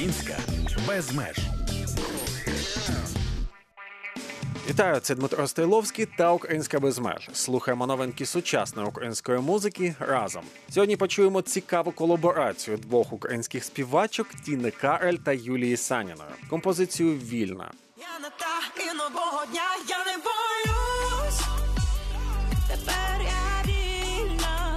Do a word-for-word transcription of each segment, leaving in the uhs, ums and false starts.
Українська без меж. Вітаю, це Дмитро Стейловський та «Українська без меж». Слухаємо новинки сучасної української музики разом. Сьогодні почуємо цікаву колаборацію двох українських співачок Тіни Кароль та Юлії Саніної. Композицію «Вільна». Я не та і нового дня, я не боюсь. Тепер я вільна.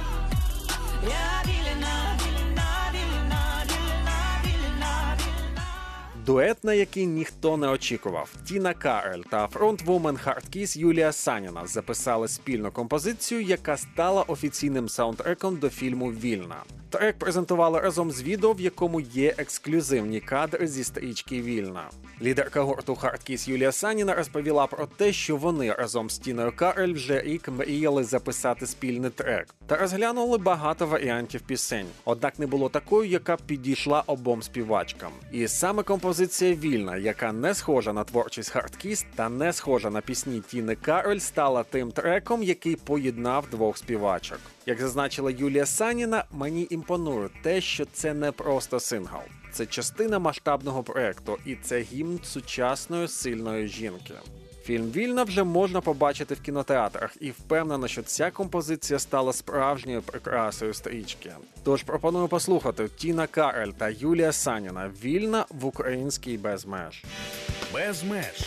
Я вільна, вільна, вільна, вільна, вільна, вільна. Дует, на який ніхто не очікував. Тіна Кароль та фронтвумен Хардкіс Юлія Саніна записали спільну композицію, яка стала офіційним саундтреком до фільму «Вільна». Трек презентували разом з відео, в якому є ексклюзивні кадри зі стрічки «Вільна». Лідерка гурту Хардкіс Юлія Саніна розповіла про те, що вони разом з Тіною Кароль вже рік мріяли записати спільний трек та розглянули багато варіантів пісень. Однак не було такої, яка б підійшла обом співачкам. І саме композиція «Вільна», яка не схожа на творчість Хардкіс та не схожа на пісні Тіни Кароль, стала тим треком, який поєднав двох співачок. Як зазначила Юлія Саніна, мені імпонує те, що це не просто сингл. Це частина масштабного проєкту, і це гімн сучасної сильної жінки. Фільм «Вільна» вже можна побачити в кінотеатрах, і впевнена, що ця композиція стала справжньою прикрасою стрічки. Тож пропоную послухати Тіна Кароль та Юлія Саніна «Вільна» в українській без меж. Без меж.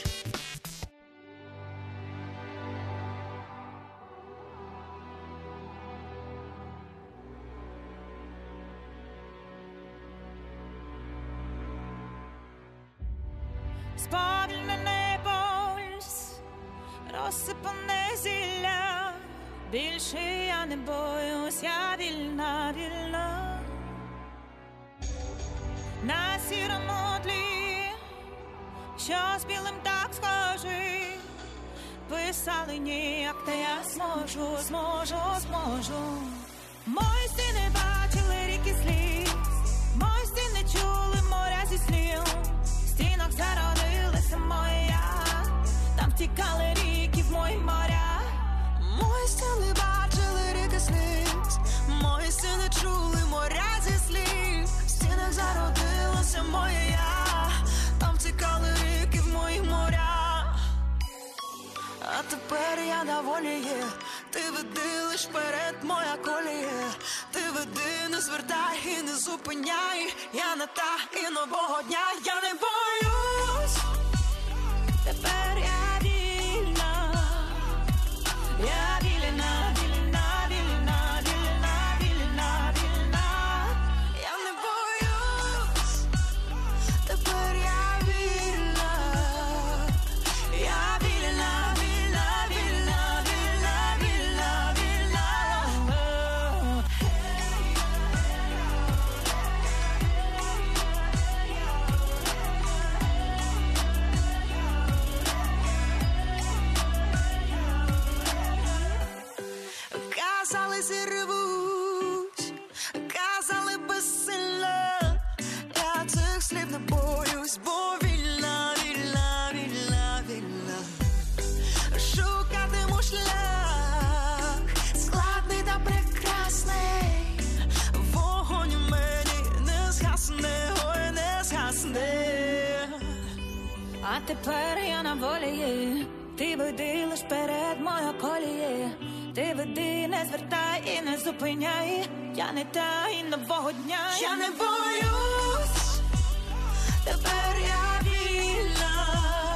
Сповільнений пульс, розсипане зілля. Більше я не боюсь, я вільна, вільна. На сірому тлі, що з білим так схожий, писали ніяк, та я зможу, зможу, зможу. Мої стіни бачили ріки сліз, мої стіни чули моря зі слів. В стінах зародилася моя, там втікали ріки в мої моря. Мої стіни бачили ріки сліз, мої стіни чули моря зі слів. В стінах зародилася моя, там втікали ріки в мої моря. А тепер я на волі є, ти веди лиш вперед, моя колія. Ти веди, не звертай і не зупиняй. Я не та і нового дня, я не боюсь. Тепер я вільна. Я вільна, вільна, вільна, вільна, вільна, вільна. Я не боюсь. Тепер я вільна. Я вільна, вільна, вільна, вільна, вільна, вільна. Казали, зірвусь, казали безсилля. Я цих слів не боюсь, бо вільна, вільна, вільна, вільна. Шукатиму шлях, складний та прекрасний. Вогонь у мені не згасне, ой, не згасне. А тепер я на волі є, ти веди лиш перед моя коліє. Ти веди, не звертай і не зупиняй. Я не та і нового дня, я не боюсь. Тепер я вільна.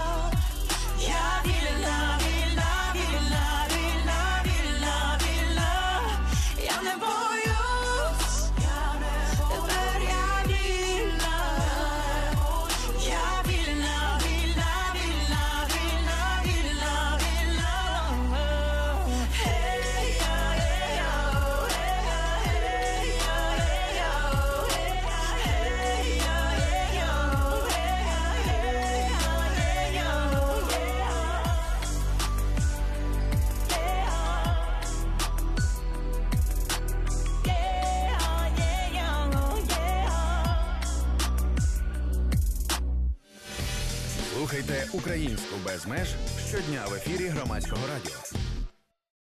Я вільна, вільна, вільна, вільна, вільна, вільна. Я не боюсь. Тепер я вільна. Я вільна, вільна, вільна, вільна, вільна, вільна. Hey, yeah, yeah, yeah, hey, yeah, yeah, hey, yeah, Слухайте «Українську без меж» щодня в ефірі Громадського радіо.